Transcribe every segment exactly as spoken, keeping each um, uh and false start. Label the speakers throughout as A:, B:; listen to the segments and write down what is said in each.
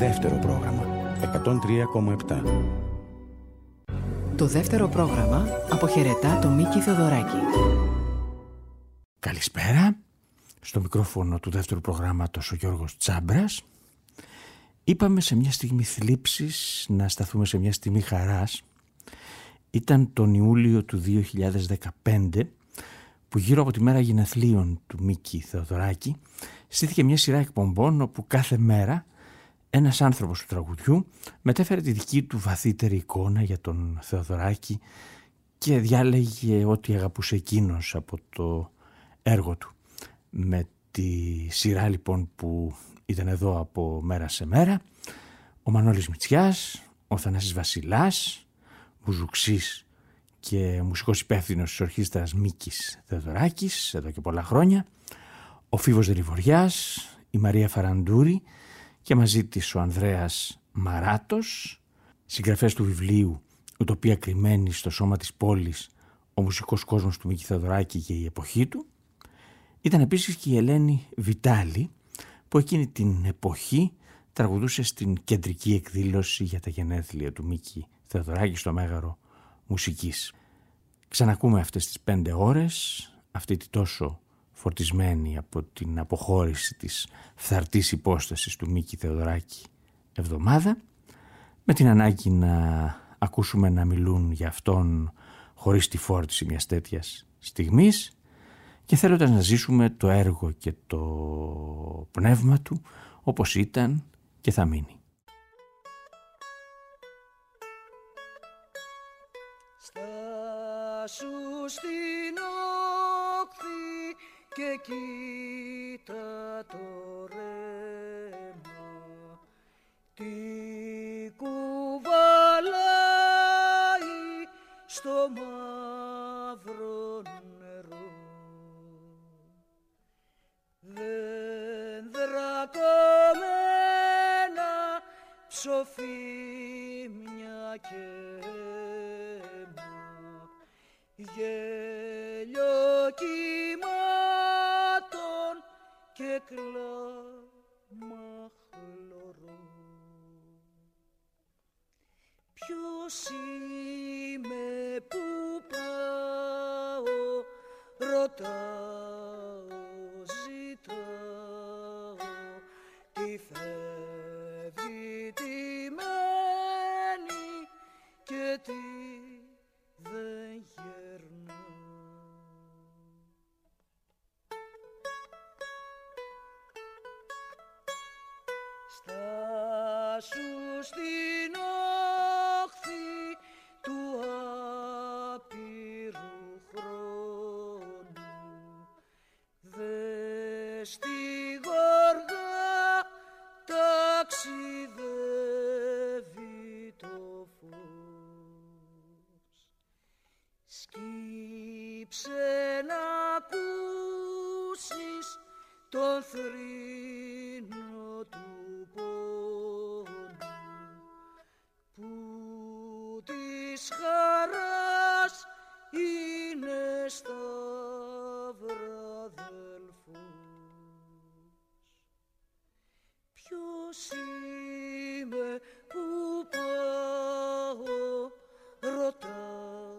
A: Δεύτερο πρόγραμμα εκατόν τρία κόμμα επτά.
B: Το δεύτερο πρόγραμμα αποχαιρετά το Μίκη Θεοδωράκη.
C: Καλησπέρα. Στο μικρόφωνο του δεύτερου προγράμματος ο Γιώργος Τσάμπρας. Είπαμε σε μια στιγμή θλίψης να σταθούμε σε μια στιγμή χαράς. Ήταν τον Ιούλιο του δύο χιλιάδες δεκαπέντε που γύρω από τη μέρα γενεθλίων του Μίκη Θεοδωράκη στήθηκε μια σειρά εκπομπών όπου κάθε μέρα ένας άνθρωπος του τραγουδιού μετέφερε τη δική του βαθύτερη εικόνα για τον Θεοδωράκη και διάλεγε ό,τι αγαπούσε εκείνος από το έργο του. Με τη σειρά λοιπόν που ήταν εδώ από μέρα σε μέρα, ο Μανώλης Μητσιάς, ο Θανάσης Βασιλάς, Μπουζουξής και μουσικός υπεύθυνος της ορχήστρας Μίκης Θεοδωράκης εδώ και πολλά χρόνια, ο Φίβος Δελιβοριάς, η Μαρία Φαραντούρη και μαζί της ο Ανδρέας Μαράτος, συγγραφέας του βιβλίου «Ουτοπία κρυμμένη στο σώμα της πόλης, ο μουσικός κόσμος του Μίκη Θεοδωράκη και η εποχή του». Ήταν επίσης και η Ελένη Βιτάλη που εκείνη την εποχή τραγουδούσε στην κεντρική εκδήλωση για τα γενέθλια του Μίκη Θεοδωράκη στο Μέγαρο Μουσικής. Ξανακούμε αυτές τις πέντε ώρες, αυτή τη τόσο φορτισμένη από την αποχώρηση της φθαρτής υπόστασης του Μίκη Θεοδωράκη εβδομάδα, με την ανάγκη να ακούσουμε να μιλούν για αυτόν χωρίς τη φόρτιση μιας τέτοιας στιγμής και θέλοντας να ζήσουμε το έργο και το πνεύμα του όπως ήταν και θα μείνει.
D: Στάσου στην όχθη και κοίτα το ρέμα, τι κουβαλάει στο μαύρο νερό. Δένδρα κομμένα, ψοφίμια και αίμα, γέλιο κύματων και κλάμα χλωρό. Ποιος είμαι που πάω, ρωτάω, ζητάω, τι φεύγει, τι μένει και τι δεν γερνά. Στάσου στην όχθη του άπειρου χρόνου, δες τη γοργά ταξιδεύει το φως. Σκύψε να ακούσεις τον θρήνο του πόνου που της χαράς είναι σταυραδελφός. Ποιος είμαι που πάω, ρωτάω,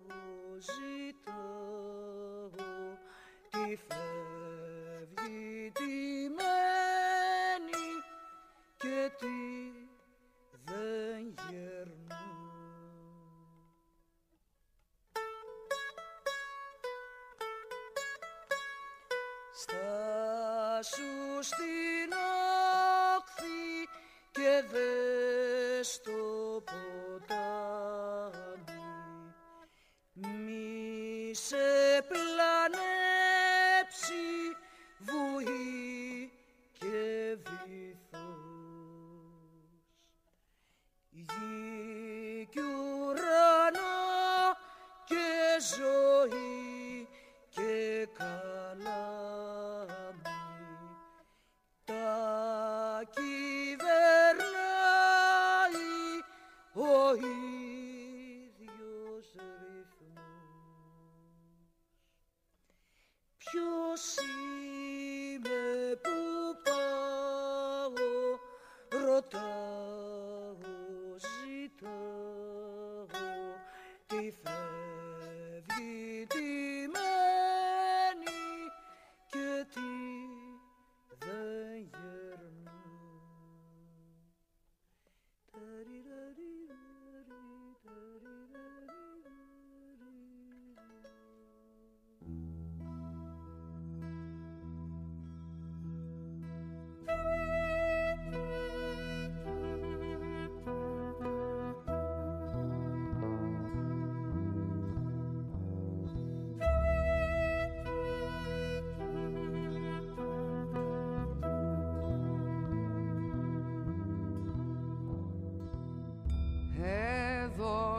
D: ζητάω, τι φεύγει, τι μένει και τι δεν γερνά. Στάσου στην όχθη και δες το ποτάμι, μη σε πλανέψει βουή και βυθός. Γη κι ουρανό και ζωή και καλάμι, τα κυβερνάει ο ίδιος ρυθμός.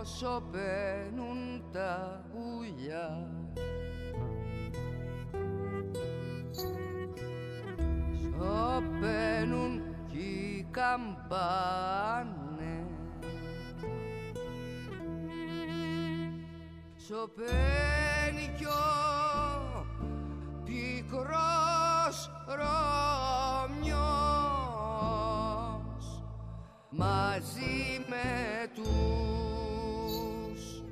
D: σωπαίνουν τα πουλιά. Σωπαίνουν κι οι καμπάνες. Σωπαίνει κι ο πικρός Ρωμιός μαζί με τους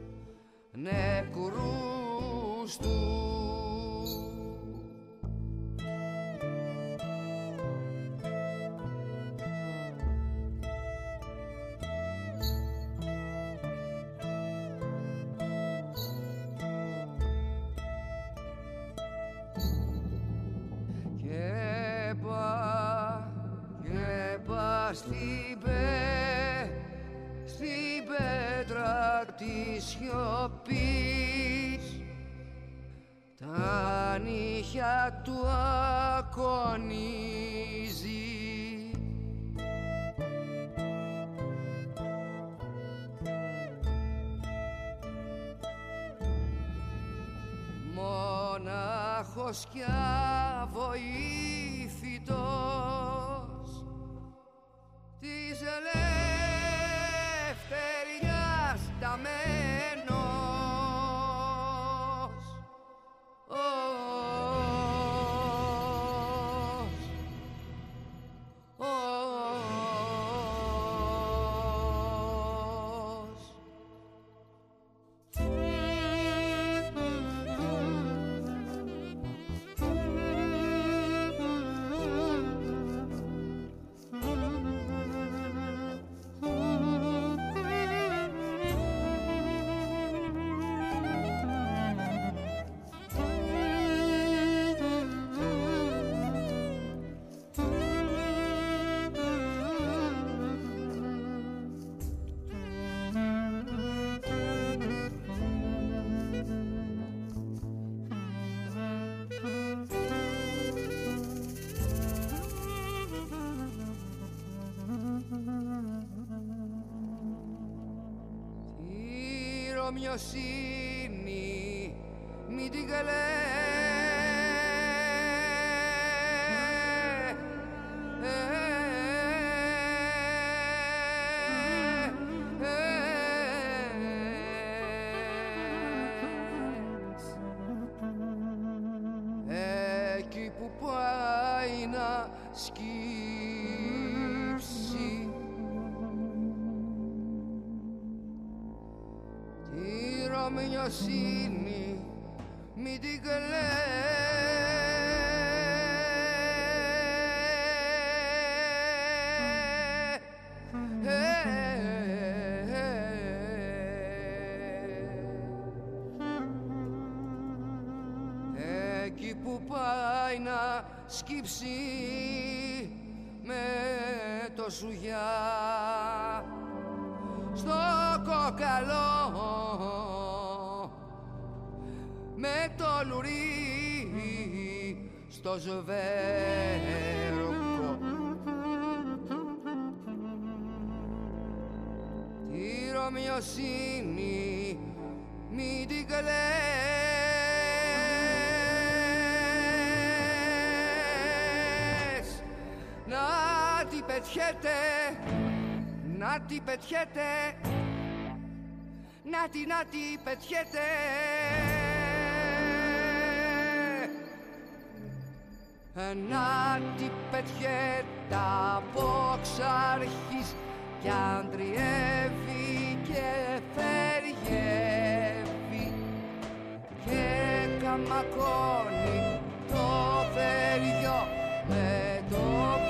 D: νεκρούς του. Και πά, και πά στην πέ, στην πέτρα της σιωπής τα νύχια του ακονίζει. Μονάχος κι αβοήθητος της ελευθερίας ταμένος. Ρωμιοσύνη μη την καλέ. Εκεί που πάει να σκύψει τη Ρωμιοσύνη μη την εκεί που πάει να σκύψει με το σουγιά στο κοκαλό με το λουρί στο σβέρκο. Τη Ρωμιοσύνη μη την κλαις, να την πετιέται, να την πετιέται, να την, να την πετιέται. Να την πετιέται από ξαρχής κι αντριεύει και θεριεύει και καμακώνει το θεριό με το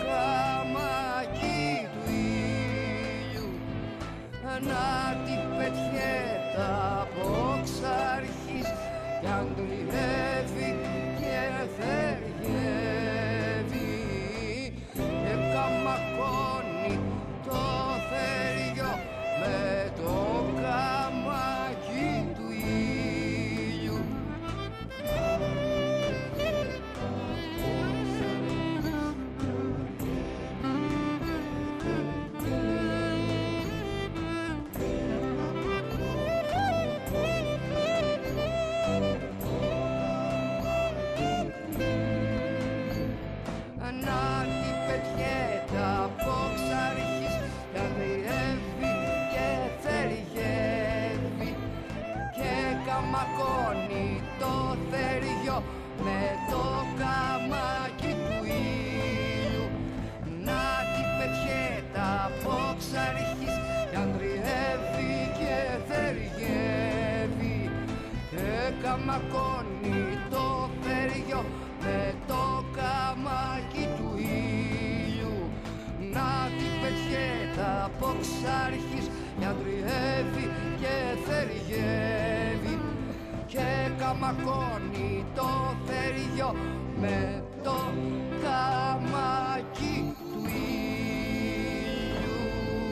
D: καμάκι του ήλιου. Να την πετιέται από ξαρχής κι αντριεύει και θεριεύει και καμακώνει το θεριό με το καμάκι του ήλιου. καμακώνει το θεριό με το καμάκι του ήλιου. Να την πετιέτα από ξάρχης ιαντριεύει και θεριεύει και καμακώνει το θεριό με το καμάκι του ήλιου.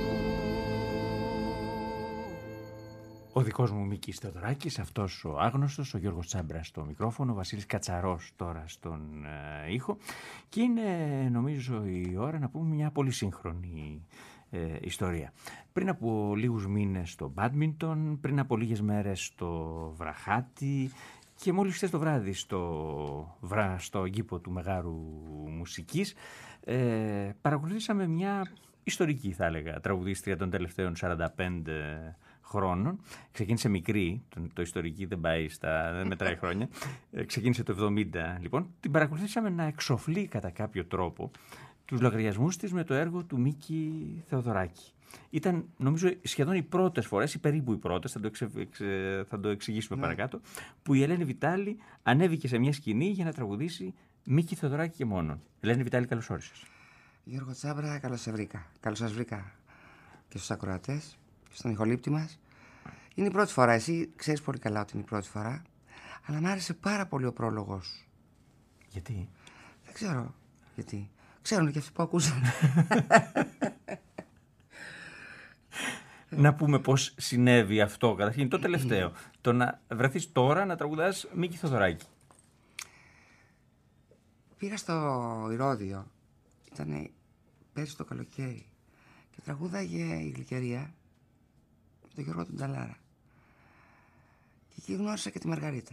C: Ο δικός μου Μίκης Θεοδωράκης, αυτός ο άγνωστος, ο Γιώργος Τσάμπρας στο μικρόφωνο, ο Βασίλης Κατσαρός τώρα στον ε, ήχο, και είναι νομίζω η ώρα να πούμε μια πολύ σύγχρονη ε, ιστορία. Πριν από λίγους μήνες στο μπάντμιντον, πριν από λίγες μέρες στο βραχάτι και μόλις χθες το βράδυ στο, βρα, στο γήπο του Μεγάρου Μουσικής, ε, παρακολουθήσαμε μια ιστορική, θα έλεγα, τραγουδίστρια των τελευταίων σαράντα πέντε χρόνων. Ξεκίνησε μικρή, το, το ιστορική δεν πάει στα, δεν μετράει χρόνια. Ε, ξεκίνησε το εβδομήντα, λοιπόν. Την παρακολουθήσαμε να εξοφλεί κατά κάποιο τρόπο τους λογαριασμούς της με το έργο του Μίκη Θεοδωράκη. Ήταν, νομίζω, σχεδόν οι πρώτες φορές, ή περίπου οι πρώτες, θα το, εξε, εξε, θα το εξηγήσουμε ναι. παρακάτω, που η Ελένη Βιτάλη ανέβηκε σε μια σκηνή για να τραγουδήσει Μίκη Θεοδωράκη και μόνον. Ελένη Βιτάλη, καλώς όρισες.
E: Γιώργο Τσάμπρα, καλώς σε βρήκα. Καλώς σας βρήκα και στους ακροατές και στον ηχολήπτη μας. Είναι η πρώτη φορά, εσύ ξέρεις πολύ καλά ότι είναι η πρώτη φορά, αλλά μου άρεσε πάρα πολύ ο πρόλογος.
C: Γιατί?
E: Δεν ξέρω γιατί. Ξέρουν και αυτοί που ακούσαν.
C: Να πούμε πώς συνέβη αυτό. Καταρχήν το τελευταίο. Το να βρεθείς τώρα να τραγουδάς Μίκη Θεοδωράκη.
E: Πήγα στο Ηρώδειο. Ήταν πέρυσι το καλοκαίρι. Και τραγούδαγε η Γλυκερία με τον Γιώργο τον Ταλάρα. Και εκεί γνώρισα και τη Μαργαρίτα.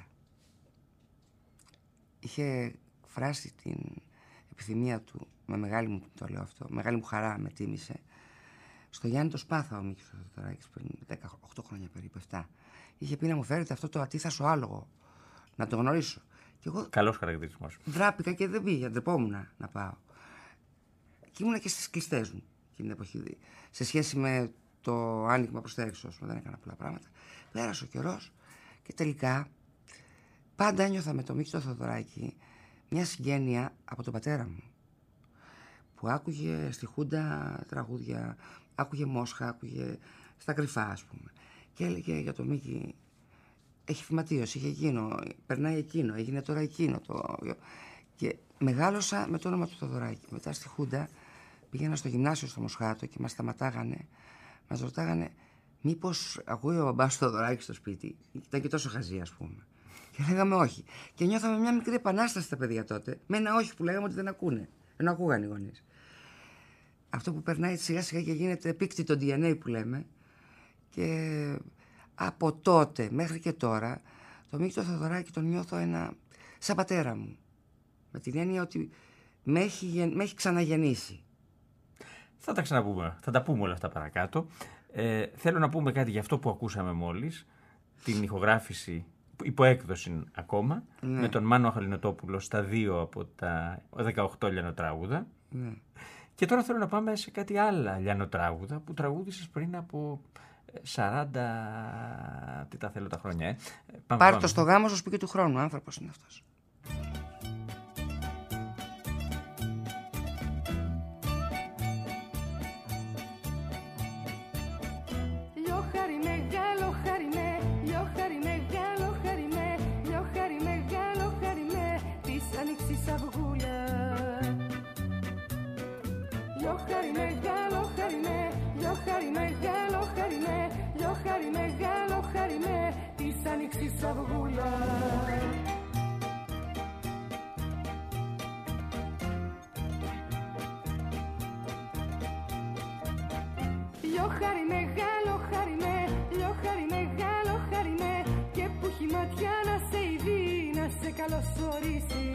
E: Είχε φράσει την επιθυμία του, με μεγάλη μου το λέω αυτό, μεγάλη μου χαρά με τίμησε, στο Γιάννη το Σπάθα ο Μίκης Θεοδωράκης πριν δεκαοκτώ χρόνια περίπου, επτά. Είχε πει να μου φέρετε αυτό το ατίθασο άλογο, να το γνωρίσω. Και εγώ
C: καλός χαρακτηρισμός.
E: Δράπηκα και δεν πήγα, ντρεπόμουν να πάω. Και ήμουνα και στις κλειστές μου εκείνη την εποχή. Σε σχέση με το άνοιγμα προς τα έξω, δεν έκανα πολλά πράγματα. Πέρασε ο καιρός και τελικά πάντα ένιωθα με το Μίκη το Θεοδωράκη μια συγγένεια από τον πατέρα μου, που άκουγε στη Χούντα τραγούδια, άκουγε Μόσχα, άκουγε στα κρυφά, ας πούμε. Και έλεγε για το Μίκη, έχει φυματίωση, είχε εκείνο, περνάει εκείνο, έγινε τώρα εκείνο. Το... Και μεγάλωσα με το όνομα του Θεοδωράκη. Μετά στη Χούντα πήγαινα στο γυμνάσιο στο Μοσχάτο και μας σταματάγανε, μας ρωτάγανε μήπως ακούει ο μπαμπάς του Θεοδωράκη στο σπίτι. Ήταν και τόσο χαζή, ας πούμε. Και λέγαμε όχι. Και νιώθαμε μια μικρή επανάσταση στα παιδιά τότε, με ένα όχι που λέγαμε ότι δεν ακούνε. Ενώ ακούγαν οι γονείς. Αυτό που περνάει σιγά σιγά και γίνεται επίκτητο ντι εν έι που λέμε. Και από τότε μέχρι και τώρα, το Μίκη το Θεοδωράκη τον νιώθω ένα σαν πατέρα μου. Με την έννοια ότι με έχει, με έχει ξαναγεννήσει.
C: Θα τα ξαναπούμε, θα τα πούμε όλα αυτά παρακάτω. Ε, θέλω να πούμε κάτι για αυτό που ακούσαμε μόλις, την ηχογράφηση, υποέκδοση ακόμα, ναι. με τον Μάνο Χαλινοτόπουλο στα δύο από τα δεκαοκτώ λιανοτράγουδα.
E: Ναι.
C: Και τώρα θέλω να πάμε σε κάτι άλλα λιανοτράγουδα που τραγούδησες πριν από σαράντα... Τι τα θέλω τα χρόνια, ε. Πάμε,
E: Πάρ'
C: πάμε.
E: το στο γάμο στο σπίτι του χρόνου, άνθρωπος είναι αυτός.
F: Λιώχαρη μεγάλο χαρινέ, λιώχαρη μεγάλο χαρινέ, και που έχει ματιά να σε ειδεί, να σε καλωσορίσει.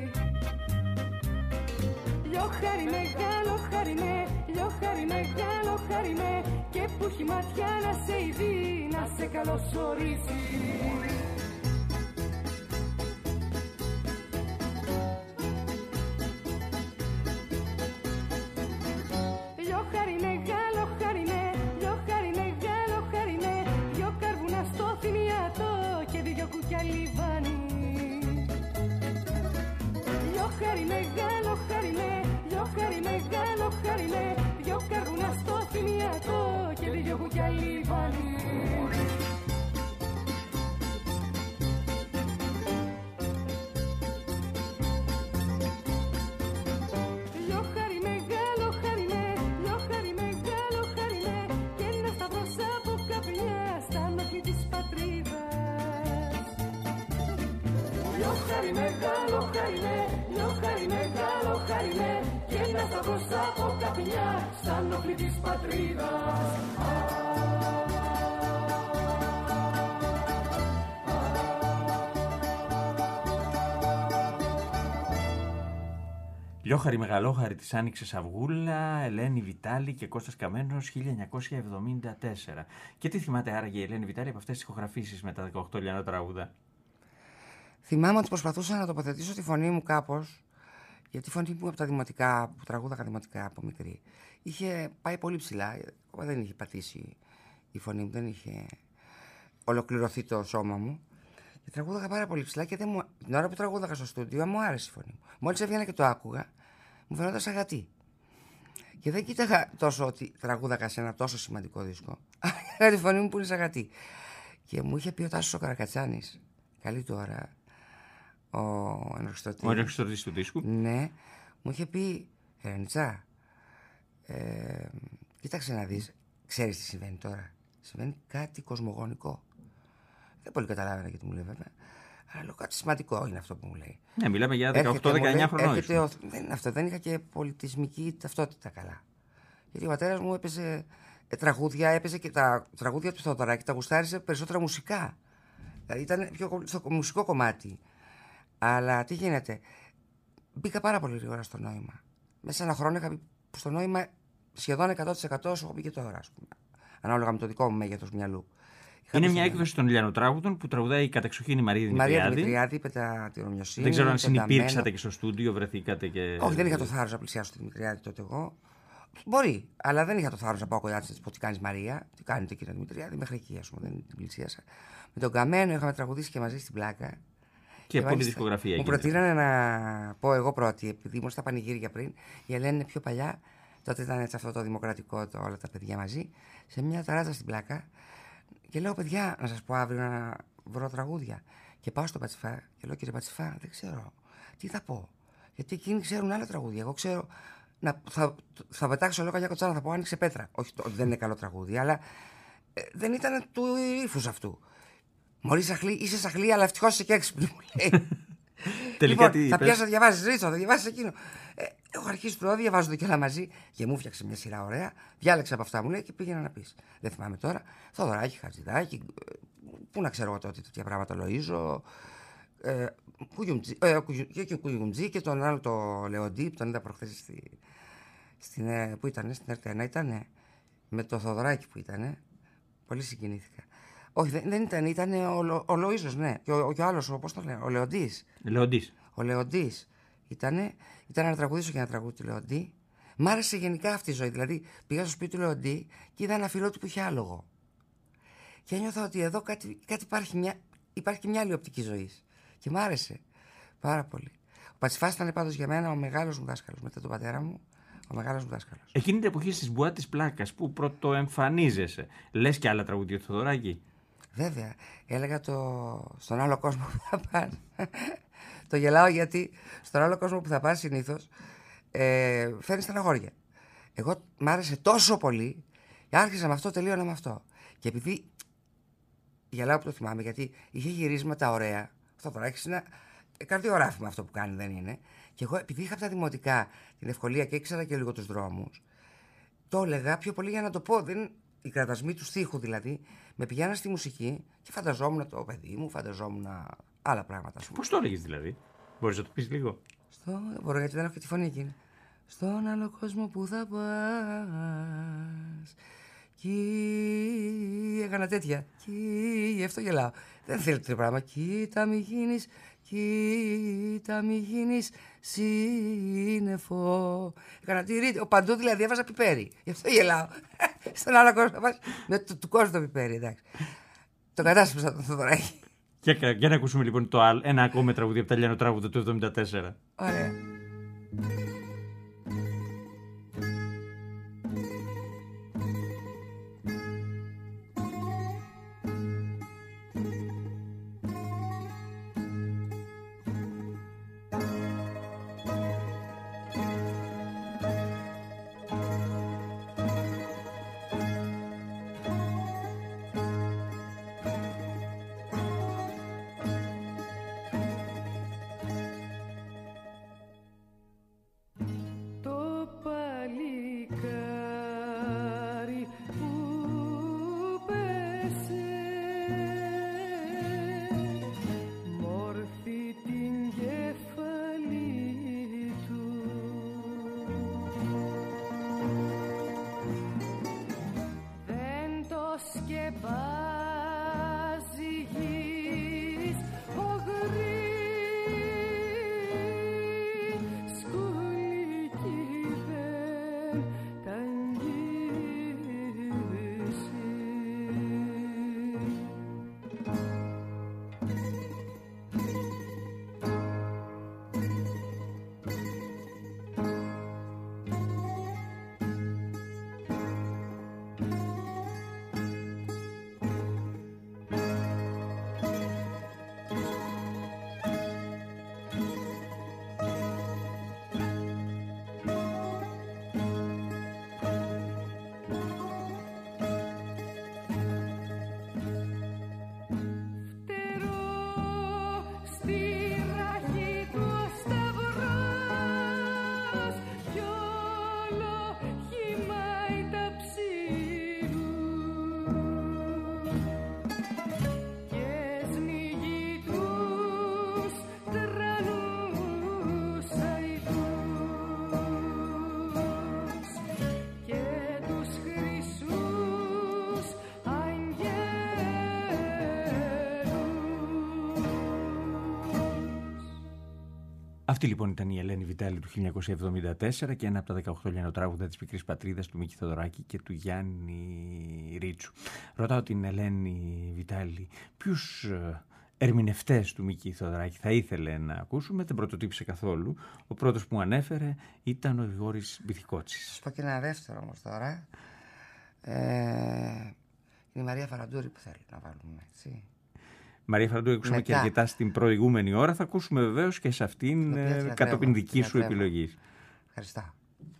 F: Λιώχαρη μεγάλο χαρινέ, λιώχαρη μεγάλο χαρινέ, και που έχει ματιά να σε ειδεί, να σε καλωσορίσει. Λιώχαρη μεγάλο χαρινέ, λιώχαρη μεγάλο χαρινέ, δυο καρβούνα στο θυμιατό και δυο κουκιά λιβανά. χάρι μεγάλο χαρινέ, λιω χάρι μεγάλο χαρινέ, και ένα σταυρός από καπνιά σαν όπλη της πατρίδας.
C: Λιώχαρη Μεγαλόχαρη της Άνοιξης Αυγούλα, Ελένη Βιτάλη και Κώστας Καμένος, χίλια εννιακόσια εβδομήντα τέσσερα. Και τι θυμάται άραγε η Ελένη Βιτάλη από αυτές τις ηχογραφήσεις με τα δεκαοκτώ λιανοτράγουδα?
E: Θυμάμαι ότι προσπαθούσα να τοποθετήσω τη φωνή μου κάπως, γιατί η φωνή μου από τα δημοτικά, που τραγούδαγα δημοτικά από μικρή, είχε πάει πολύ ψηλά. Δεν είχε πατήσει η φωνή μου, δεν είχε ολοκληρωθεί το σώμα μου. Και τραγούδαγα πάρα πολύ ψηλά και δεν μου... την ώρα που τραγούδαγα στο στούντιο μου άρεσε η φωνή μου. Μόλις έβγαινα και το άκουγα, μου φαινόταν σαν γατί. Και δεν κοίταγα τόσο ότι τραγούδαγα σε ένα τόσο σημαντικό δίσκο, αλλά τη φωνή μου που είναι σαν γατί. Και μου είχε πει ο Τάσος ο Καρακατσάνης, καλή του ώρα, ο Ενοχριστωτής.
C: Ο Ενοχριστωτής του δίσκου. Ναι.
E: Μου είχε πει, Ερενιτσά, ε, κοίταξε να δεις, ξέρεις τι συμβαίνει τώρα? Συμβαίνει κάτι κοσμογονικό. Δεν πολύ καταλάβαινα γιατί μου λέει βέβαια. Αλλά λέω κάτι σημαντικό είναι αυτό που μου λέει.
C: Ναι, μιλάμε για δεκαοκτώ δεκαεννιά χρονών.
E: Δεν είναι αυτό, δεν είχα και πολιτισμική ταυτότητα καλά. Γιατί ο πατέρας μου έπαιζε ε, τραγούδια, έπαιζε και τα τραγούδια του Θεοδωράκη, τα γουστάριζε περισσότερα μουσικά. Δηλαδή ήταν πιο στο μουσικό κομμάτι. Αλλά τι γίνεται, μπήκα πάρα πολύ γρήγορα στο νόημα. Μέσα σε ένα χρόνο είχα μπει στο νόημα σχεδόν εκατό τοις εκατό όσο έχω μπει και τώρα, ας πούμε. Ανάλογα με το δικό μου μέγεθος μυαλού.
C: Είναι μια έκδοση των λιανοτράγουδων που τραγουδάει κατεξοχήν η Μαρία Δημητριάδη.
E: Μαρία Δημητριάδη, πεντατηρομοιοσύνη.
C: Δεν ξέρω αν συνυπήρξατε και στο στούντιο, βρεθήκατε και.
E: Όχι, δεν είχα το θάρρος να πλησιάσω τη Δημητριάδη τότε εγώ. Μπορεί, αλλά δεν είχα το θάρρος να πάω κοντά της να πω τι κάνεις Μαρία, τι κάνετε κύριε Δημητριάδη, μέχρι εκεί ας πούμε, δεν την πλησίασα. Με τον Καμένο είχαμε τραγουδήσει και μαζί στην πλάκα.
C: Και, και πολλή δισκογραφία.
E: Μου προτείνανε να πω εγώ πρώτη, επειδή ήμουν στα πανηγύρια πριν. Η Ελένη είναι πιο παλιά, τότε ήταν έτσι αυτό το δημοκρατικό, το, όλα τα παιδιά μαζί, σε μια ταράτσα στην πλάκα. Και λέω, παιδιά, να σας πω αύριο να βρω τραγούδια. Και πάω στο Πατσιφά και λέω, κύριε Πατσιφά, δεν ξέρω τι θα πω. Γιατί εκείνοι ξέρουν άλλα τραγούδια. Εγώ ξέρω. Να, θα, θα πετάξω λόγω για κοτσάνα, θα πω άνοιξε πέτρα. Όχι, το, δεν είναι καλό τραγούδι, αλλά ε, δεν ήταν του ύφους αυτού. Μωρή σαχλή, είσαι σαχλή, αλλά ευτυχώς είσαι και έξυπνη, μου λέει.
C: Τελικά
E: λοιπόν,
C: τι
E: θα
C: είπες?
E: πιάσω να διαβάζεις Ρίτσο, θα διαβάσεις εκείνο. Ε, έχω αρχίσει το διαβάζω το κι άλλα μαζί και μου φτιάξε μια σειρά ωραία. Διάλεξα από αυτά μου λέει και πήγαινα να πεις. Δεν θυμάμαι τώρα. Θοδωράκη, Χατζηδάκη, πού να ξέρω εγώ τότε τέτοια πράγματα, Λοΐζο. Ε, Κουγιουμτζή, ε, και, και Κουγιουμτζή και τον άλλο το Λεοντή που τον είδα προχθές στη, στην, ε, που ήτανε, στην Ερτένα, ήτανε με το Θοδωράκη που ήτανε. Πολύ συγκινήθηκα. Όχι, δεν, δεν ήταν, ήταν ο, ο Λοΐζος, ναι. Και ο, και ο άλλος, πώς το λένε, ο Λεοντής.
C: Λεοντής.
E: Ο Λεοντής. Ήτανε, ήταν να τραγουδήσω και ένα τραγούδι του Λεοντή. Μ' άρεσε γενικά αυτή η ζωή. Δηλαδή, πήγα στο σπίτι του Λεοντή και είδα ένα φιλό του που είχε άλογο. Και ένιωθα ότι εδώ κάτι, κάτι υπάρχει, μια, υπάρχει και μια άλλη οπτική ζωή. Και μ' άρεσε πάρα πολύ. Ο Πατσιφάς ήταν πάντως για μένα ο μεγάλος μου δάσκαλος. Μετά τον πατέρα μου, ο μεγάλος μου δάσκαλος.
C: Εκείνη την εποχή στις μπουά της Πλάκας που πρωτοεμφανίζεσαι, λες και άλλα τραγούδια του Θοδωράκη?
E: Βέβαια. Έλεγα το... στον άλλο κόσμο που θα πας. Το γελάω γιατί στον άλλο κόσμο που θα πας συνήθως ε, φέρνει στεναχώρια. Εγώ μ' άρεσε τόσο πολύ, άρχισα με αυτό, τελείωνα με αυτό. Και επειδή γελάω που το θυμάμαι, γιατί είχε γυρίσματα ωραία. Αυτό τώρα έχει ένα καρδιογράφημα αυτό που κάνει, δεν είναι. Και εγώ, επειδή είχα από τα δημοτικά την ευκολία και ήξερα και λίγο τους δρόμους, το έλεγα πιο πολύ για να το πω. Δεν... Οι κρατασμοί του στίχου δηλαδή με πηγαίναν στη μουσική και φανταζόμουν το παιδί μου, φανταζόμουν άλλα πράγματα.
C: Πώς το έλεγες δηλαδή? Μπορείς να το πεις λίγο?
E: Στο... Δεν μπορώ γιατί δεν έχω και τη φωνή εκείνη. Στον άλλο κόσμο που θα πας. Κι... Έκανα τέτοια. Κι... Αυτό γελάω. Δεν θέλω τέτοιο πράγμα. Κοίτα μη γίνεις, κοίτα μη γίνεις σύννεφο. Έκανα τη ρίτη. Ο παντού δηλαδή έβαζα πιπέρι. Γι' αυτό γελάω. Στον άλλο κόσμο πας. Με του, του κόσμου το πιπέρι, εντάξει. Το κατάσπασα τον Θοδωράκη.
C: Για, για να ακούσουμε λοιπόν το άλλο, ένα ακόμα τραγούδι από τα λιανοτράγουδα του εβδομήντα τέσσερα.
E: Ωραία.
C: Αυτή λοιπόν ήταν η Ελένη Βιτάλη του χίλια εννιακόσια εβδομήντα τέσσερα και ένα από τα δεκαοκτώ λιανοτράγουδα της Πικρής Πατρίδας του Μίκη Θοδωράκη και του Γιάννη Ρίτσου. Ρωτάω την Ελένη Βιτάλη ποιους ερμηνευτές του Μίκη Θοδωράκη θα ήθελε να ακούσουμε. Δεν πρωτοτύπησε καθόλου. Ο πρώτος που μου ανέφερε ήταν ο Γρηγόρης Μπιθικότσης.
E: Θα σου πω και ένα δεύτερο όμως τώρα. Ε, είναι η Μαρία Φαραντούρη που θέλει να βάλουμε, έτσι.
C: Μαρία Φαραντούρη, ακούσαμε και αρκετά στην προηγούμενη ώρα. Θα ακούσουμε βεβαίως και σε αυτήν ε, κατόπιν δική σου επιλογή.
E: Ευχαριστώ.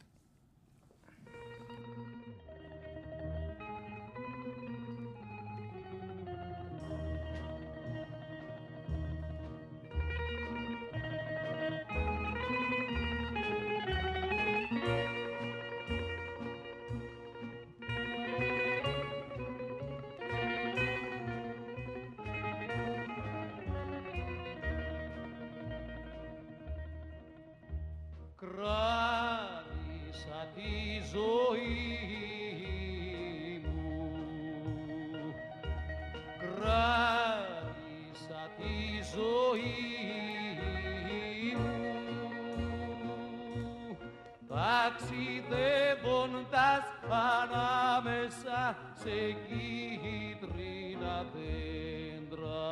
D: Κράτησα τη ζωή μου, κράτησα τη ζωή μου, ταξιδεύοντας ανάμεσα σε κίτρινα δέντρα,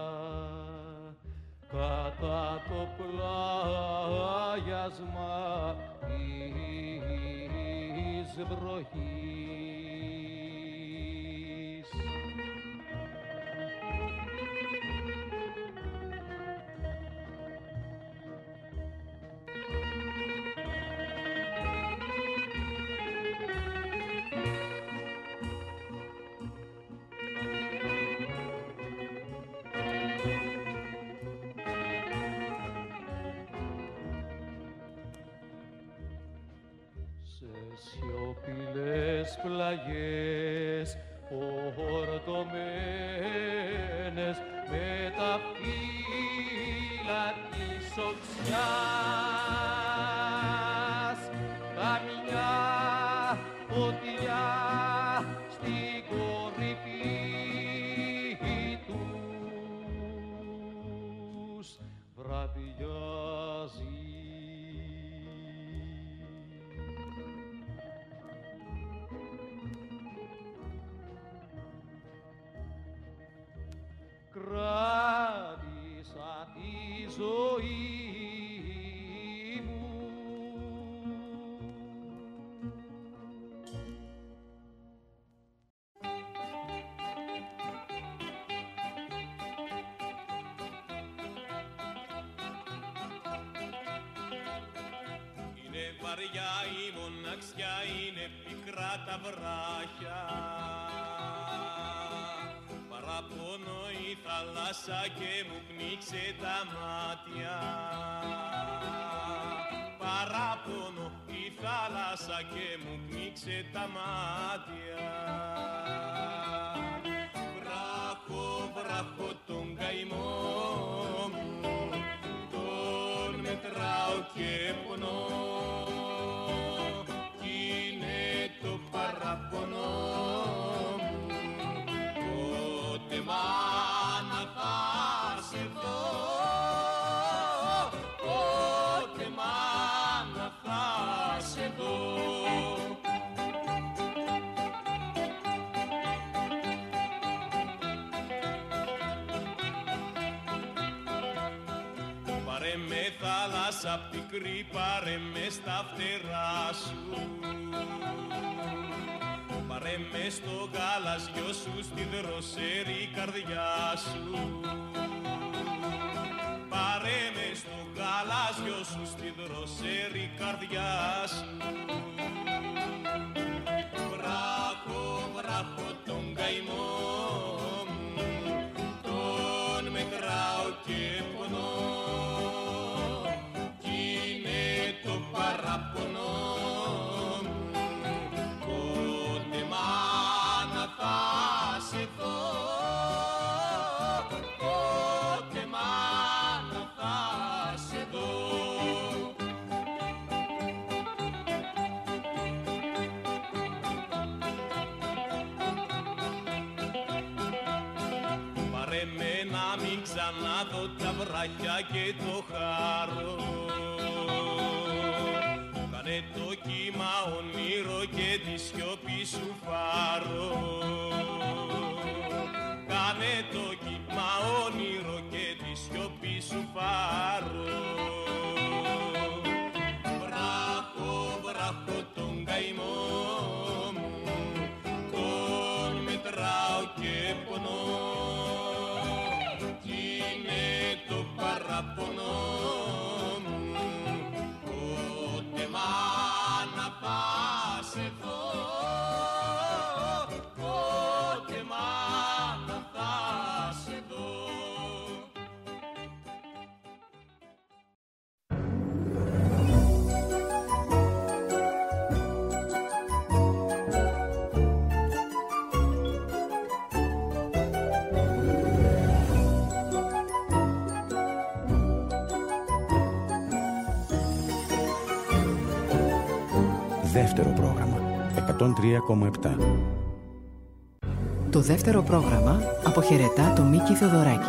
D: κατά το πλάγιασμα της βροχής. Σιωπηλές πλαγιές ορτωμένες με τα φύλλα της οξιάς, καμιά φωτιά στην κορυφή τους βραδιάζει. Κράτησα τη ζωή μου. Είναι βαριά η μοναξιά, είναι πικρά τα βράχια, παραπονώ η θάλασσα και μου πνίξε τα μάτια. Παραπονώ η θάλασσα και μου πνίξε τα μάτια. Βράχω, βράχω τον καημό μου, τον μετράω και πονώ, κι είναι το παραπονό μου. Μάνα θα σε δω, πότε μάνα θα σε δω. Πάρε με θάλασσα πικρή, πάρε με στα φτερά σου, πάρε με στο γαλαζιό σου, στη δροσερή καρδιά σου. Πάρε με στο γαλαζιό σου, στη δροσερή καρδιά σου. Βράχω, βράχω τον καημό μου, τον μετράω και πονώ, κι είναι το παραπονό. Θα σε δω, πότε μάνα θα σε δω. ξαναδώ τα βράχια και το χάρο. Κάνε το κύμα όνειρο και τη σιωπή σου φάρο. Κάνε το κύμα όνειρο και τη σιωπή σου φάρο. Βράχο, βράχο τον καημό μου, τον μετράω και πονώ. Κι είναι το παραπονό μου, πότε μάνα πας εδώ, πότε μάνα πας εδώ.
A: Δεύτερο πρόγραμμα εκατόν τρία κόμμα επτά.
B: Το δεύτερο πρόγραμμα αποχαιρετά το Μίκη Θεοδωράκη.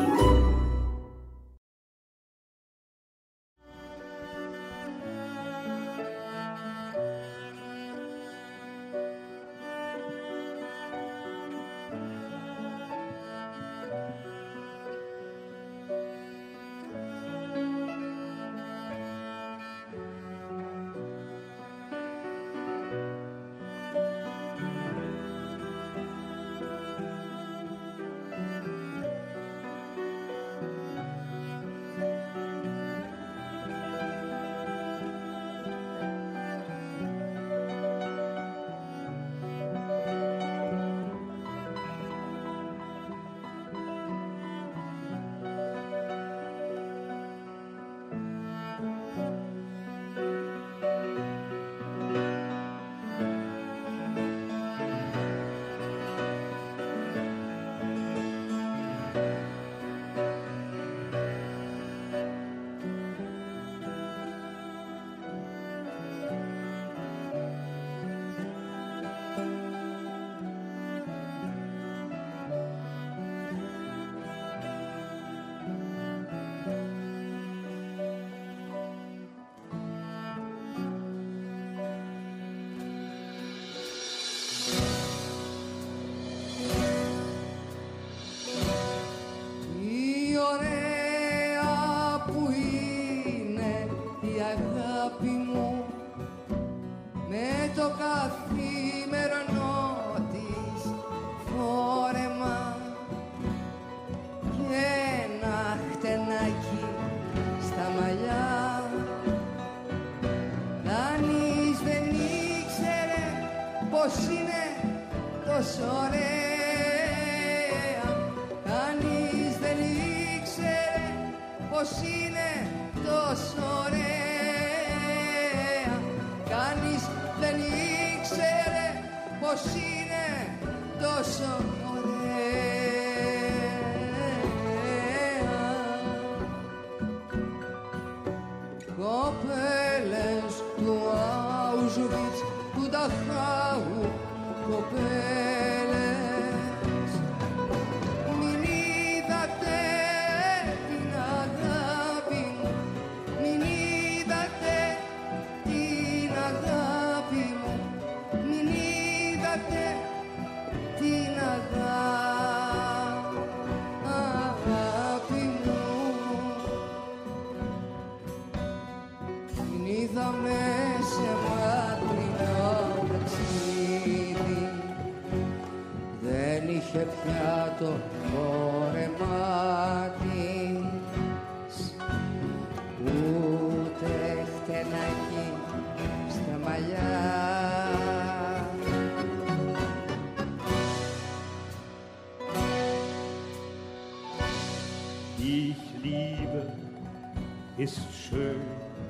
G: Ist schön,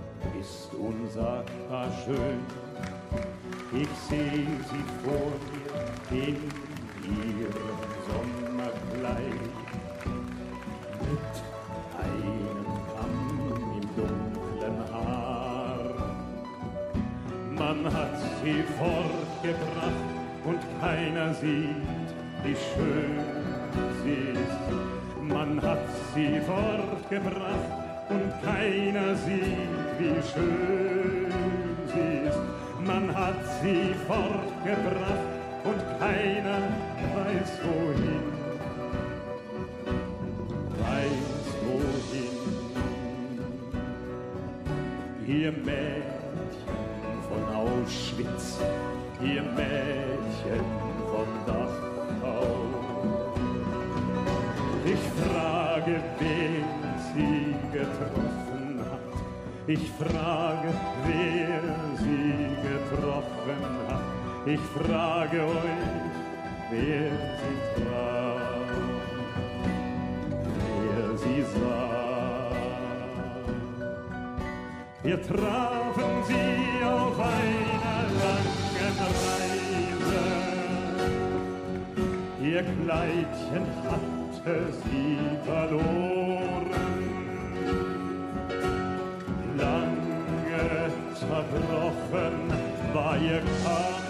G: ist unsagbar schön. Ich sehe sie vor mir in ihrem Sommerkleid. Mit einem Kamm im dunklen Haar. Man hat sie fortgebracht und keiner sieht, wie schön sie ist. Man hat sie fortgebracht und keiner sieht, wie schön sie ist. Man hat sie fortgebracht und keiner weiß wohin. Weiß wohin. Ihr Mädchen von Auschwitz, ihr Mädchen von Dachau. Ich frage, wen sie getroffen hat. Ich frage, wer sie getroffen hat. Ich frage euch, wer sie traf, wer sie sah. Wir trafen sie auf einer langen Reise. Ihr Kleidchen hatte sie verloren. Lange zerbrochen war ihr Kampf.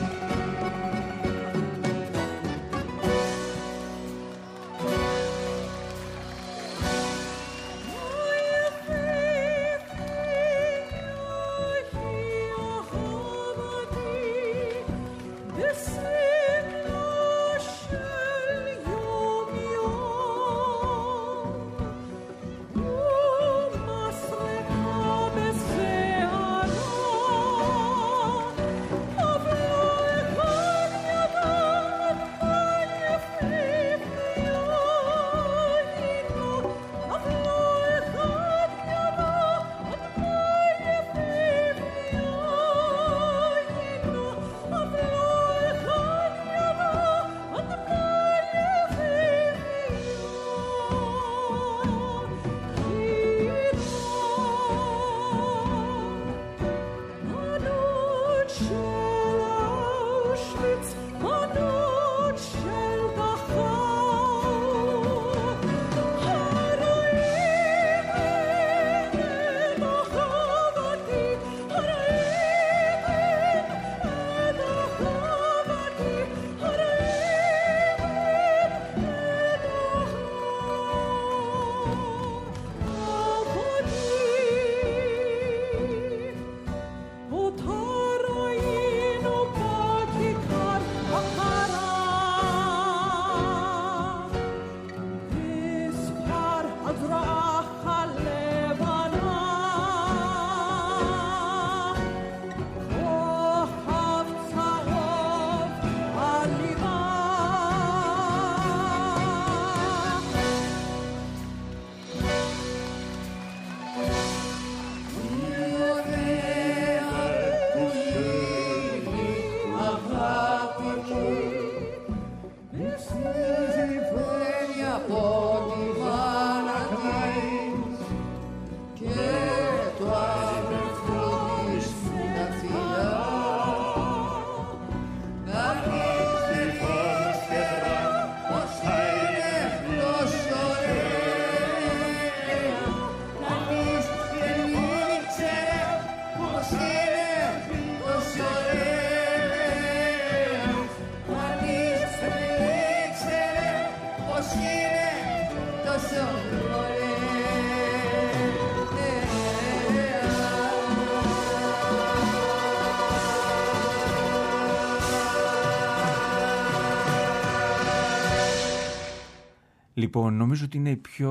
C: Λοιπόν, νομίζω ότι είναι η πιο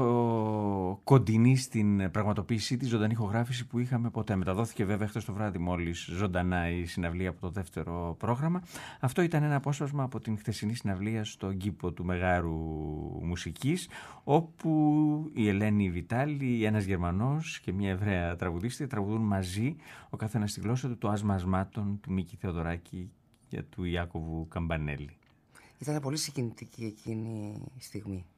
C: κοντινή στην πραγματοποίησή της ζωντανή ηχογράφηση που είχαμε ποτέ. Μεταδόθηκε βέβαια χθες το βράδυ μόλις ζωντανά η συναυλία από το δεύτερο πρόγραμμα. Αυτό ήταν ένα απόσπασμα από την χθεσινή συναυλία στον κήπο του Μεγάρου Μουσικής, όπου η Ελένη Βιτάλη, ένας Γερμανός και μια Εβραία τραγουδίστρια τραγουδούν μαζί, ο καθένας στη γλώσσα του, το άσμα ασμάτων του Μίκη Θεοδωράκη και του Ιάκωβου Καμπανέλη.
E: Ήταν πολύ συγκινητική εκείνη η στιγμή.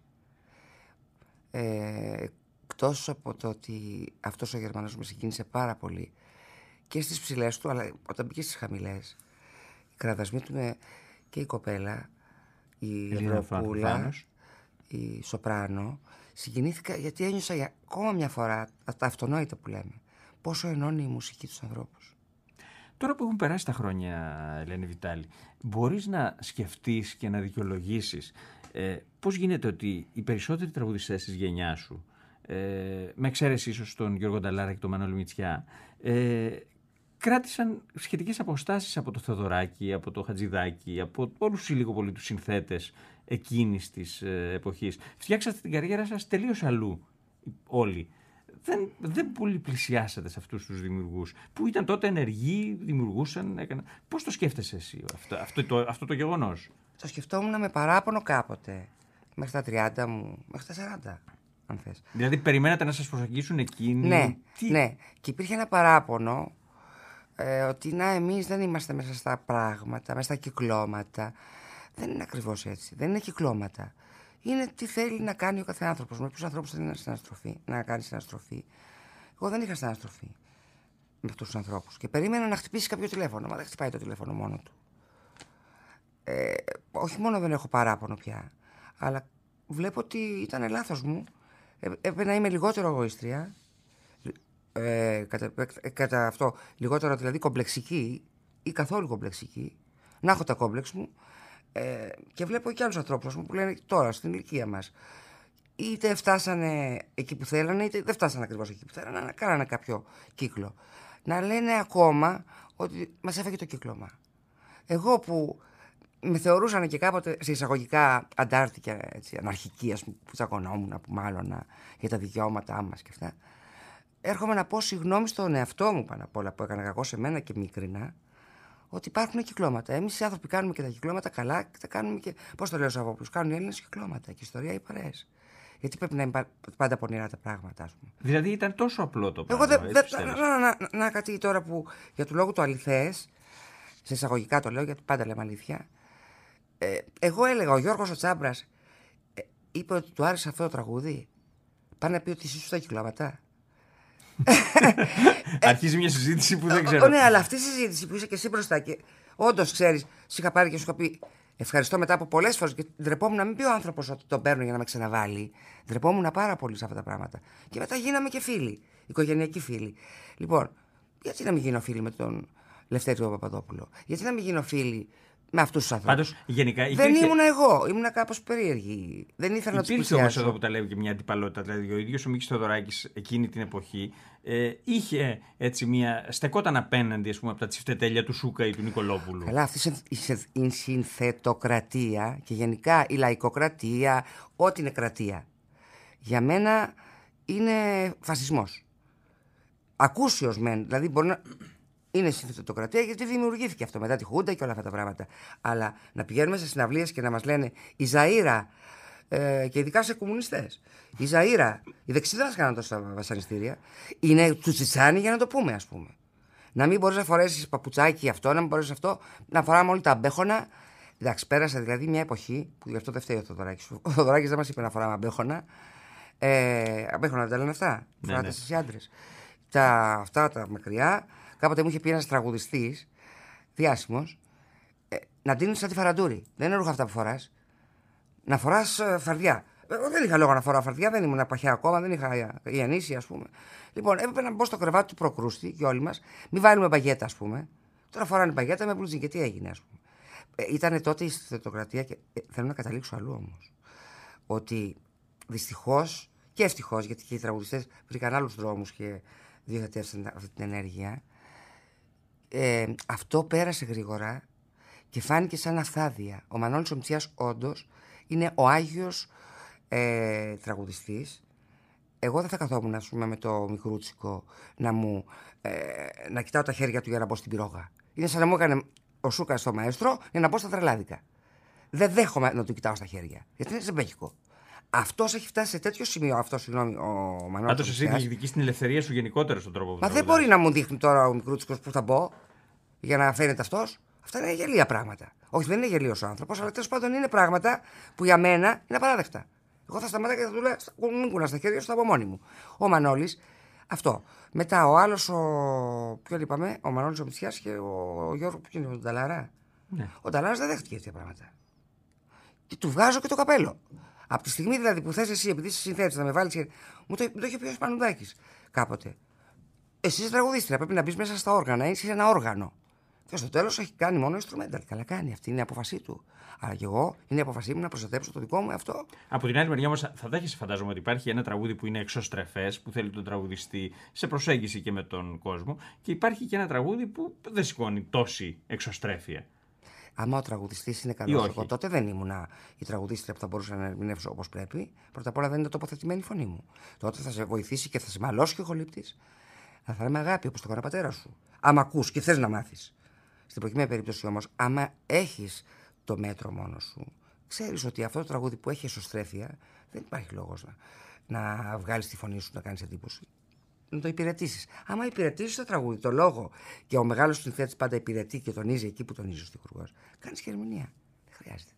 E: Ε, εκτός από το ότι αυτός ο Γερμανός με συγκίνησε πάρα πολύ και στις ψηλές του, αλλά όταν μπήκε στις χαμηλές, οι κραδασμοί του με, και η κοπέλα, η Ευρωπούλα, η Σοπράνο, συγκινήθηκα γιατί ένιωσα για ακόμα μια φορά τα αυτονόητα που λέμε. Πόσο ενώνει η μουσική τους ανθρώπους.
C: Τώρα που έχουν περάσει τα χρόνια, Ελένη Βιτάλη, μπορείς να σκεφτείς και να δικαιολογήσεις ε, πώς γίνεται ότι οι περισσότεροι τραγουδιστές της γενιάς σου, ε, με εξαίρεση ίσως τον Γιώργο Νταλάρα και τον Μανώλη Μητσιά, ε, κράτησαν σχετικές αποστάσεις από το Θεοδωράκη, από το Χατζηδάκη, από όλους λίγο πολύ τους συνθέτες εκείνης της ε, εποχής. Φτιάξατε την καριέρα σας τελείως αλλού όλοι. Δεν, δεν πολύ πλησιάσατε σε αυτούς τους δημιουργούς που ήταν τότε ενεργοί, δημιουργούσαν, έκαναν. Πώς το σκέφτεσαι εσύ αυτό, αυτό, το, αυτό το γεγονός?
E: Το σκεφτόμουν με παράπονο κάποτε. Μέχρι τα τριάντα μου, μέχρι τα σαράντα, αν θες.
C: Δηλαδή περιμένατε να σας προσεγγίσουν εκείνοι?
E: Ναι,
C: Τι?
E: ναι. Και υπήρχε ένα παράπονο ε, ότι να εμείς δεν είμαστε μέσα στα πράγματα, μέσα στα κυκλώματα. Δεν είναι ακριβώς έτσι. Δεν είναι κυκλώματα. Είναι τι θέλει να κάνει ο κάθε άνθρωπος. Με ποιους ανθρώπους θέλει να, συναστροφεί, να κάνει συναστροφή. Εγώ δεν είχα συναστροφή με αυτούς τους ανθρώπους. Και περίμενα να χτυπήσει κάποιο τηλέφωνο. Μα δεν χτυπάει το τηλέφωνο μόνο του. Ε, όχι μόνο δεν έχω παράπονο πια, αλλά βλέπω ότι ήταν λάθος μου. Ε, έπρεπε να είμαι λιγότερο εγωίστρια. Ε, κατά, ε, κατά αυτό, λιγότερο δηλαδή κομπλεξική ή καθόλου κομπλεξική. Να έχω τα κόμπλεξ μου. Ε, και βλέπω και άλλους ανθρώπους που λένε τώρα στην ηλικία μας, είτε φτάσανε εκεί που θέλανε, είτε δεν φτάσανε ακριβώς εκεί που θέλανε, να κάνανε κάποιο κύκλο. Να λένε ακόμα ότι μας έφαγε το κύκλωμα. Εγώ που με θεωρούσαν και κάποτε σε εισαγωγικά αντάρτικα, έτσι, αναρχική, ας πούμε, που τσακωνόμουν, που μάλλον για τα δικαιώματά μας και αυτά, έρχομαι να πω συγγνώμη στον εαυτό μου πάνω απ' όλα που έκανα κακό σε μένα και μικρινά, ότι υπάρχουν κυκλώματα. Εμείς οι άνθρωποι κάνουμε και τα κυκλώματα καλά και τα κάνουμε και. Πώς το λέω στους Αβόπουλους, κάνουν οι Έλληνες κυκλώματα και ιστορία οι παρέες. Γιατί πρέπει να είναι πάντα πονηρά τα πράγματα, ας πούμε.
C: Δηλαδή ήταν τόσο απλό το πράγμα.
E: Εγώ δεν. Δε, να, να, να, να, να κάτι τώρα που για του λόγου του αληθές, σε εισαγωγικά το λέω γιατί πάντα λέμε αλήθεια. Ε, εγώ έλεγα, ο Γιώργος ο Τσάμπρας ε, είπε ότι του άρεσε αυτό το τραγούδι. Πάνε να πει ότι εσύ σου τα κυκλώματα.
C: Αρχίζει μια συζήτηση που δεν ξέρω.
E: Ναι, αλλά αυτή η συζήτηση που είσαι και εσύ μπροστά και όντως ξέρεις, σου είχα πάρει και σου είχα πει ευχαριστώ μετά από πολλές φορές και ντρεπόμουν να μην πει ο άνθρωπος ότι τον παίρνω για να με ξαναβάλει. Ντρεπόμουν πάρα πολύ σε αυτά τα πράγματα. Και μετά γίναμε και φίλοι, οικογενειακοί φίλοι. Λοιπόν, γιατί να μην γίνω φίλοι με τον Λευτέριο Παπαδόπουλο, γιατί να μην γίνω φίλοι με αυτούς τους ανθρώπους.
C: Πάντως, γενικά,
E: δεν
C: υπήρχε...
E: ήμουν εγώ, ήμουν κάπως περίεργη. Δεν ήθελα να τους πλησιάσω.
C: Υπήρχε όμως εδώ που τα λέει και μια αντιπαλότητα. Δηλαδή, ο ίδιος ο Μίκης Θεοδωράκης εκείνη την εποχή ε, είχε έτσι μια. Στεκόταν απέναντι, ας πούμε, από τα τσιφτετέλια του Σούκα ή του Νικολόπουλου.
E: Καλά, αυτή η συνθετοκρατία και γενικά η λαϊκοκρατία, ό,τι είναι κρατία, για μένα είναι φασισμός. Ακούσιος μεν, δηλαδή μπορεί να. Είναι συνθετοκρατία γιατί δημιουργήθηκε αυτό μετά τη Χούντα και όλα αυτά τα πράγματα. Αλλά να πηγαίνουμε σε συναυλίες και να μας λένε η Ζαΐρα, ε, και ειδικά σε κομμουνιστές, η Ζαΐρα, οι δεξιδράς κάναν τόσα βασανιστήρια, είναι τσουτσιτσάνι για να το πούμε, ας πούμε. Να μην μπορείς να φορέσεις παπουτσάκι αυτό, να μην μπορείς αυτό, να φοράμε όλοι τα αμπέχωνα. Εντάξει, πέρασε δηλαδή μια εποχή που γι' αυτό δεν φταίει ο Θοδωράκης. Ο Θοδωράκης δεν μας είπε να φοράμε αμπέχωνα. Ε, αμπέχωνα δεν τα λένε αυτά.
C: Ναι,
E: φοράτε
C: ναι.
E: εσείς οι άντρες. Τα, αυτά τα μακριά. Κάποτε μου είχε πει ένας τραγουδιστής, διάσημος, ε, να ντύνεις σαν τη Φαραντούρη. Δεν είναι ρούχα αυτά που φοράς. Να φοράς ε, φαρδιά. Εγώ δεν είχα λόγο να φοράω φαρδιά, δεν ήμουν παχιά ακόμα, δεν είχα ιαννήσει, ας πούμε. Λοιπόν, έπρεπε να μπω στο κρεβάτι του προκρούστη και όλοι μας, μην βάλουμε μπαγέτα, ας πούμε. Τώρα φοράνε μπαγέτα με μπλουζίν και τι έγινε, ας πούμε. Ε, ήτανε τότε η συνθετοκρατία και ε, θέλω να καταλήξω αλλού όμως. Ότι δυστυχώς και ευτυχώς, γιατί και οι τραγουδιστές βρήκαν άλλους δρόμους και διοχετεύσαν αυτή την ενέργεια. Ε, αυτό πέρασε γρήγορα και φάνηκε σαν αυθάδεια. Ο Μανώλης ο Μητσιάς όντως είναι ο Άγιος ε, τραγουδιστής. Εγώ δεν θα καθόμουν, ας πούμε, με το μικρούτσικο να μου ε, να κοιτάω τα χέρια του για να μπω στην πυρόγα. Είναι σαν να μου έκανε ο Σούκας στο μαέστρο για να μπω στα τρελάδικα. Δεν δέχομαι να του κοιτάω στα χέρια, γιατί είναι ζεμπέκικο. Αυτός έχει φτάσει σε τέτοιο σημείο, αυτό συγγνώμη, ο Μανώλης.
C: Πάντως εσύ διεκδικείς την ελευθερία σου γενικότερα στον τρόπο που.
E: Μα δεν μπορεί να μου δείχνει τώρα ο μικρούτσικος που θα μπω για να φαίνεται αυτός. Αυτά είναι γελία πράγματα. Όχι, δεν είναι γελίος ο άνθρωπος, αλλά τέλος πάντων είναι πράγματα που για μένα είναι απαράδεκτα. Εγώ θα σταματάω και θα του λέω: μην κουνάς τα χέρια σου, θα από μόνη μου. Ο Μανώλης, αυτό. Μετά ο άλλος, ο. Ποιον είπαμε, ο Μανώλης ο Μητσιάς και ο, ο Γιώργο, ποιο είναι, ο Νταλάρα. Ναι. Ο Νταλάρας δεν δέχτηκε τέτοια πράγματα. Και του βγάζω και το καπέλο. Από τη στιγμή δηλαδή που θες εσύ, επειδή είσαι συνθέτης, να με βάλεις. Και... Μου το, το είχε πει ο Σπανουδάκης κάποτε. Εσύ είσαι τραγουδίστρια, πρέπει να μπει μέσα στα όργανα, είσαι ένα όργανο. Και στο τέλος έχει κάνει μόνο instrumental. Καλά κάνει, αυτή είναι η απόφασή του. Αλλά και εγώ είναι η απόφασή μου να προστατέψω το δικό μου αυτό.
C: Από την άλλη μεριά όμως θα δέχεσαι, φαντάζομαι, ότι υπάρχει ένα τραγούδι που είναι εξωστρεφές, που θέλει τον τραγουδιστή σε προσέγγιση και με τον κόσμο, και υπάρχει και ένα τραγούδι που δεν σηκώνει τόση εξωστρέφεια.
E: Άμα ο τραγουδιστής είναι καλός, εγώ τότε δεν ήμουνα η τραγουδίστρια που θα μπορούσα να ερμηνεύσω όπως πρέπει. Πρώτα απ' όλα δεν είναι τοποθετημένη η φωνή μου. Τότε θα σε βοηθήσει και θα σε μαλώσει και ο χολύπτης. Θα θα με αγάπη όπως το έκανε ο πατέρας σου. Άμα ακούς και θες να μάθεις. Στην προκειμένη περίπτωση όμως, άμα έχεις το μέτρο μόνος σου, ξέρεις ότι αυτό το τραγούδι που έχει εσωστρέφεια δεν υπάρχει λόγος να, να βγάλεις τη φωνή σου να κάνεις εντύπωση. Να το υπηρετήσεις. Άμα υπηρετήσεις το τραγούδι, το λόγο, και ο μεγάλος συνθέτης πάντα υπηρετεί και τονίζει εκεί που τονίζει ο στιχουργός, κάνεις και ερμηνεία. Δεν χρειάζεται.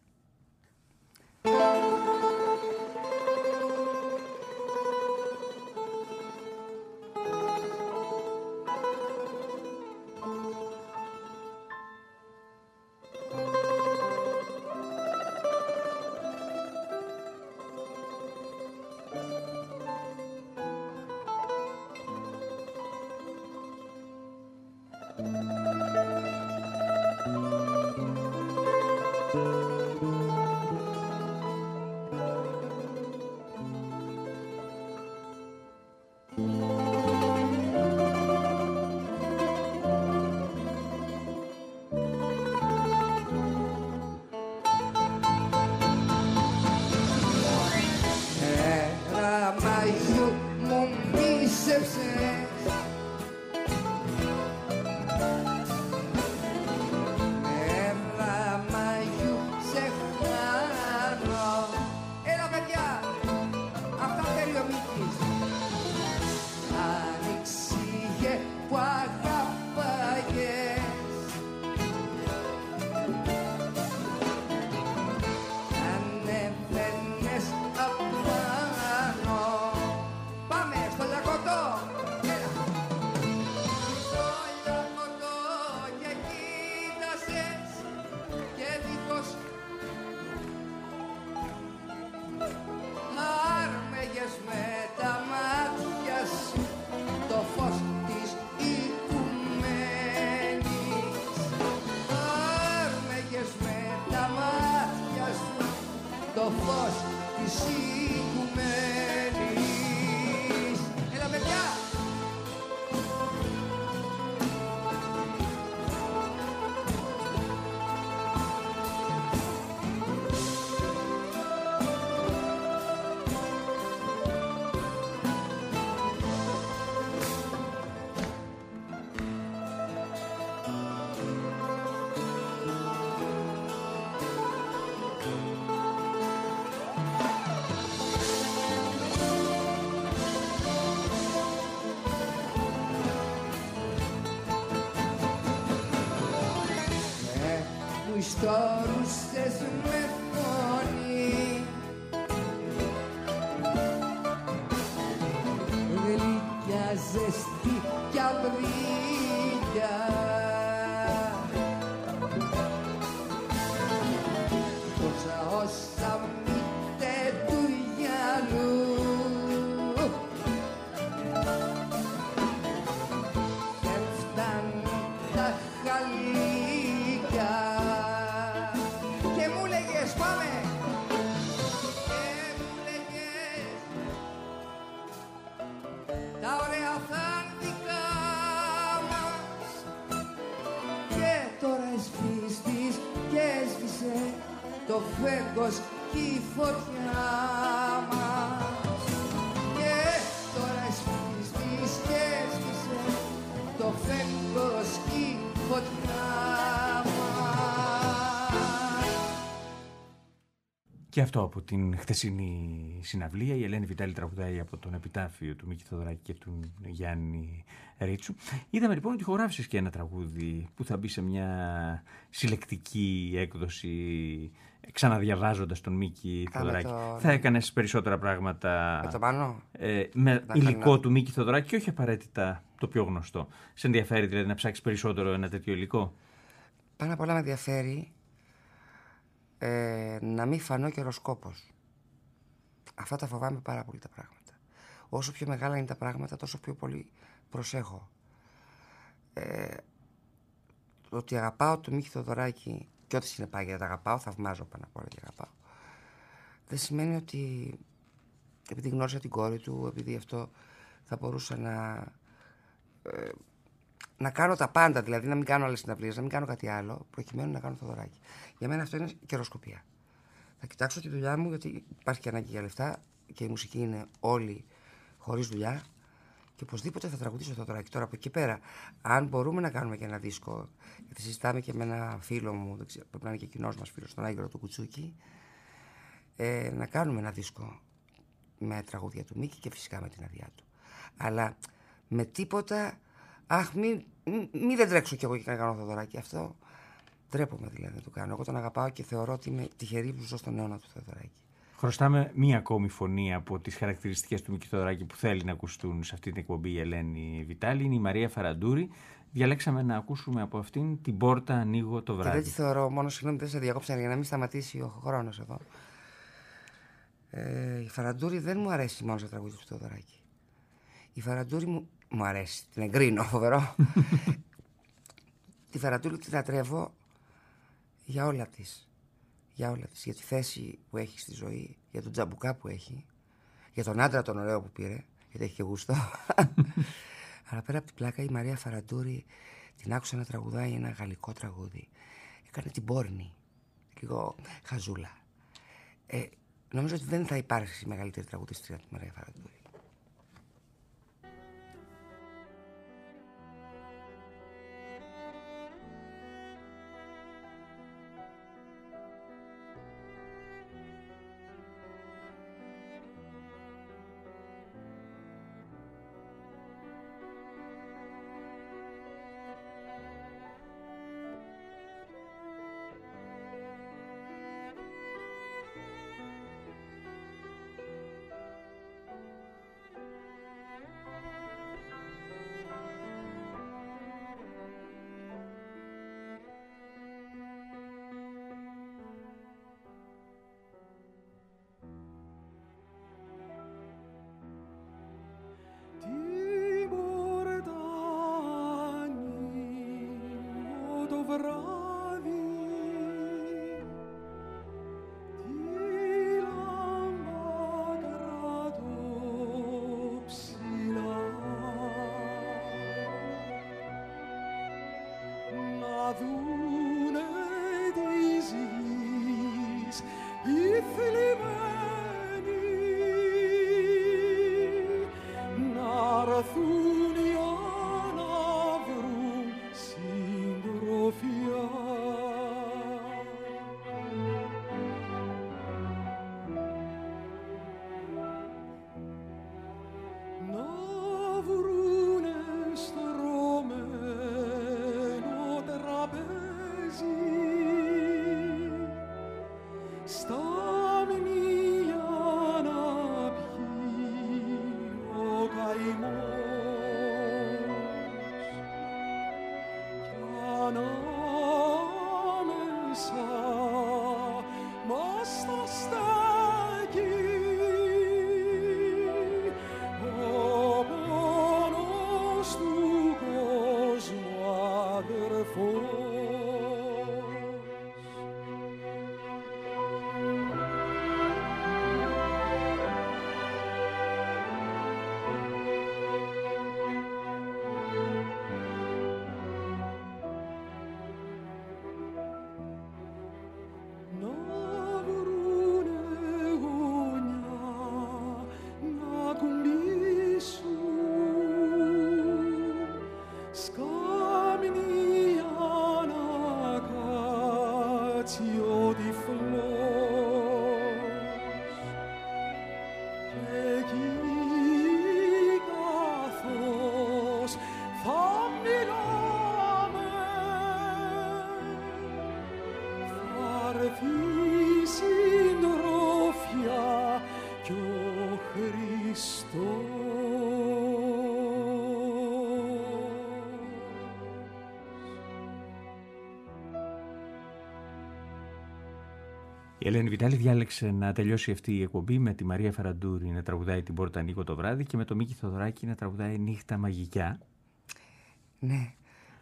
H: Στορούσες με φωνή, γλυκιά ζεστή κι αυρίλια, τόσα όσα μήτε του γυαλού, δεν φτάνει τα χαλίκια. Το φέγγος κι η φωτιά μας, και τώρα εσπίστης και έσβησε το φέγγος κι η φωτιά μας.
C: Και αυτό από την χθεσινή συναυλία. Η Ελένη Βιτάλη τραγουδάει από τον επιτάφιο του Μίκη Θοδωράκη και του Γιάννη Ρίτσου. Είδαμε λοιπόν ότι ηχογράφησες και ένα τραγούδι που θα μπει σε μια συλλεκτική έκδοση, ξαναδιαβάζοντας τον Μίκη Θοδωράκη. Το... Θα έκανες περισσότερα πράγματα
E: με, το πάνω.
C: Ε, με υλικό κάνω... του Μίκη Θοδωράκη και όχι απαραίτητα το πιο γνωστό. Σε ενδιαφέρει δηλαδή να ψάξεις περισσότερο ένα τέτοιο υλικό?
E: Πάνω απ' όλα με ενδιαφέρει ε, να μην φανώ καιροσκόπος. Αυτά τα φοβάμαι πάρα πολύ τα πράγματα. Όσο πιο μεγάλα είναι τα πράγματα, τόσο πιο πολύ προσέχω. Ε, ότι αγαπάω το Μίκη Θοδωράκη και ό,τι συνεπάγεται, αγαπάω, θαυμάζω πάνω απ' όλα και αγαπάω. Δεν σημαίνει ότι επειδή γνώρισα την κόρη του, επειδή αυτό θα μπορούσα να, ε, να κάνω τα πάντα, δηλαδή να μην κάνω άλλες συναυλίες, να μην κάνω κάτι άλλο, προκειμένου να κάνω Θοδωράκη. Για μένα αυτό είναι καιροσκοπία. Θα κοιτάξω τη δουλειά μου, γιατί υπάρχει και ανάγκη για λεφτά και η μουσική είναι όλη χωρίς δουλειά. Και οπωσδήποτε θα τραγουδήσω το Θοδωράκη. Τώρα από εκεί πέρα, αν μπορούμε να κάνουμε και ένα δίσκο, γιατί συζητάμε και με ένα φίλο μου, δεν ξέρω, πρέπει να είναι και κοινός μας φίλος, τον Άγγελο του Κουτσούκη, ε, να κάνουμε ένα δίσκο με τραγούδια του Μίκη και φυσικά με την αδειά του. Αλλά με τίποτα, αχ, μην μη, μη δεν τρέξω κι εγώ και να κάνω Θοδωράκη. Αυτό ντρέπομαι δηλαδή να το κάνω. Εγώ τον αγαπάω και θεωρώ ότι είμαι τυχερή που ζω στον αιώνα του Θοδωράκη.
C: Χρωστάμε μία ακόμη φωνή από τις χαρακτηριστικές του Μίκη Θοδωράκη που θέλει να ακουστούν σε αυτή την εκπομπή η Ελένη Βιτάλη. Είναι η Μαρία Φαραντούρη. Διαλέξαμε να ακούσουμε από αυτήν την πόρτα ανοίγω το βράδυ.
E: Και δεν τη θεωρώ, μόνο συγγνώμη, δεν σε διακόψα για να μην σταματήσει ο χρόνος εδώ. Ε, η Φαραντούρη δεν μου αρέσει μόνο στα τραγούδια του Θοδωράκη. Η Φαραντούρη μου, μου αρέσει, την εγκρίνω, φοβερό. Τη Φαραντούρη τη λατρεύω για όλα της. Για όλα της, για τη θέση που έχει στη ζωή, για τον τζαμπουκά που έχει, για τον άντρα τον ωραίο που πήρε, γιατί έχει και γούστο. Αλλά πέρα από την πλάκα, η Μαρία Φαραντούρη την άκουσα να τραγουδάει ένα γαλλικό τραγούδι. Έκανε την πόρνη, λίγο χαζούλα. Ε, νομίζω ότι δεν θα υπάρξει μεγαλύτερη τραγουδίστρια από τη Μαρία Φαραντούρη.
C: Η Ελένη Βιτάλη διάλεξε να τελειώσει αυτή η εκπομπή με τη Μαρία Φαραντούρη να τραγουδάει την πόρτα ανοίγω το βράδυ και με τον Μίκη Θοδωράκη να τραγουδάει νύχτα μαγικιά.
E: Ναι,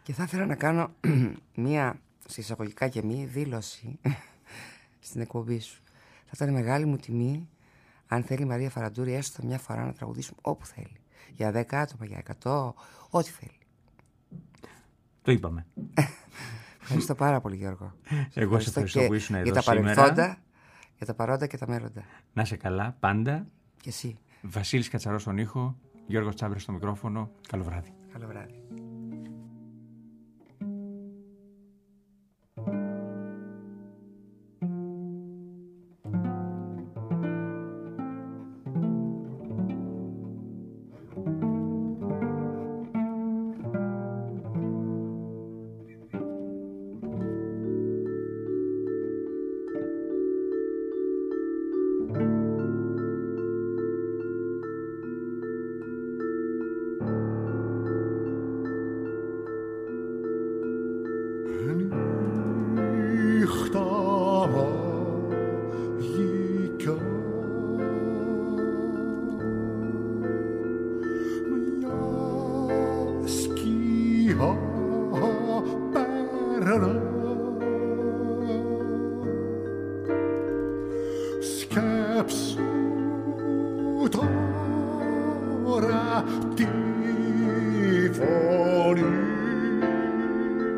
E: Και θα ήθελα να κάνω μία, σε εισαγωγικά και μία, δήλωση στην εκπομπή σου. Θα ήταν μεγάλη μου τιμή αν θέλει η Μαρία Φαραντούρη έστω μια φορά να τραγουδήσουμε όπου θέλει. Για δέκα άτομα, για εκατό, ό,τι θέλει.
C: Το είπαμε.
E: Ευχαριστώ πάρα πολύ, Γιώργο.
C: Εγώ σε ευχαριστώ που ήσουν εδώ
E: για τα
C: σήμερα.
E: παρελθόντα, για τα παρόντα και τα μέλλοντα.
C: Να είσαι καλά πάντα.
E: Και εσύ.
C: Βασίλης Κατσαρός στον ήχο, Γιώργος Τσάμπρας στο μικρόφωνο. Καλό βράδυ.
E: Καλό βράδυ.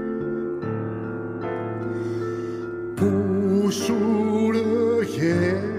I: Που σου λέγε